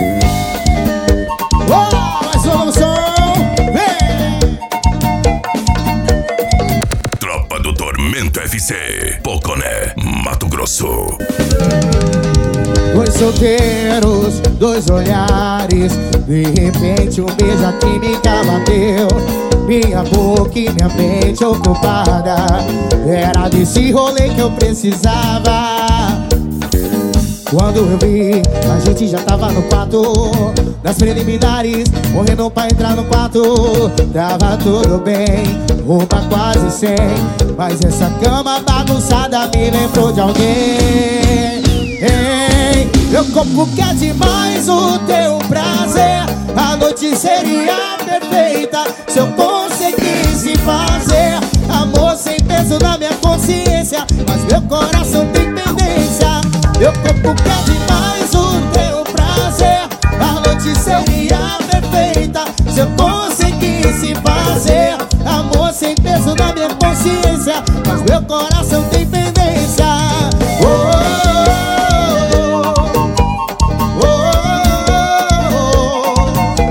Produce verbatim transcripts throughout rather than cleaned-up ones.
Oh, mais uma emoção. Vem! Tropa do Tormento F C, Poconé, Mato Grosso. Dois solteiros, dois olhares, de repente um beijo a química bateu. Minha boca e minha mente ocupada, era desse rolê que eu precisava. Quando eu vi, a gente já tava no quarto, nas preliminares, morrendo pra entrar no quarto. Tava tudo bem, roupa quase sem, mas essa cama bagunçada me lembrou de alguém. Ei, meu corpo quer demais o teu prazer, a noite seria perfeita se eu conseguisse fazer amor sem peso na minha consciência, mas meu coração tem pendência. Meu corpo quer demais o teu prazer, a noite seria perfeita se eu conseguisse fazer amor sem peso na minha consciência, mas meu coração tem pendência. Oh, oh, oh,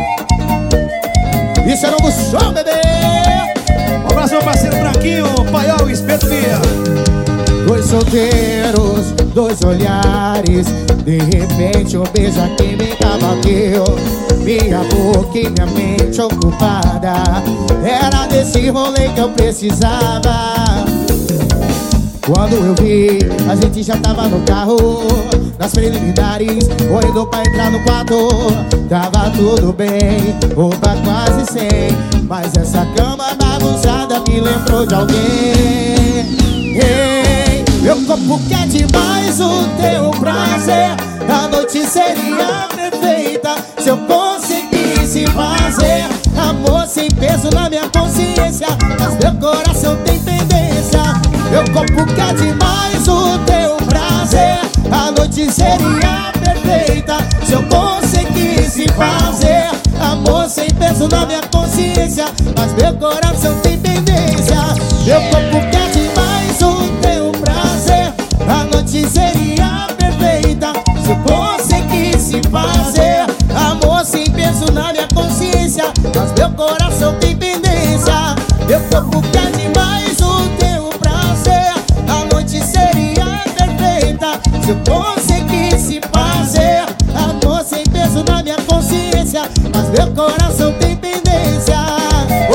oh. Isso é novo show, bebê. Um abraço, meu parceiro Branquinho, Paiol, Espeto Via. Dois solteiros, dois olhares, de repente um beijo a química bateu. Minha boca e minha mente ocupada, era desse rolê que eu precisava. Quando eu vi, a gente já tava no carro, nas preliminares, correndo pra entrar no quarto. Tava tudo bem, roupa quase sem, mas essa cama bagunçada me lembrou de alguém. Ei, meu corpo quer demais o teu prazer, a noite seria perfeita se eu conseguisse fazer amor sem peso na minha consciência, mas meu coração tem pendência. Meu corpo quer demais o teu prazer, a noite seria perfeita se eu conseguisse fazer amor sem peso na minha consciência, mas meu coração tem pendência. Meu corpo quer demais o teu prazer, a noite seria perfeita se eu conseguisse fazer amor sem peso na minha consciência, mas meu coração tem pendência. Meu corpo quer demais o teu prazer, a noite seria perfeita se eu conseguisse fazer amor sem peso na minha consciência, mas meu coração tem pendência. Oh,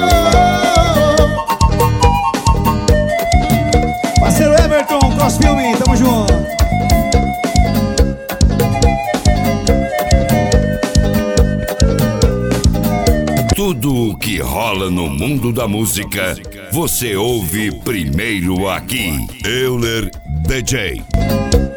oh, oh. Parceiro Everton, Cross Filme, tamo junto. Tudo o que rola no mundo da música, você ouve primeiro aqui. Euler D J.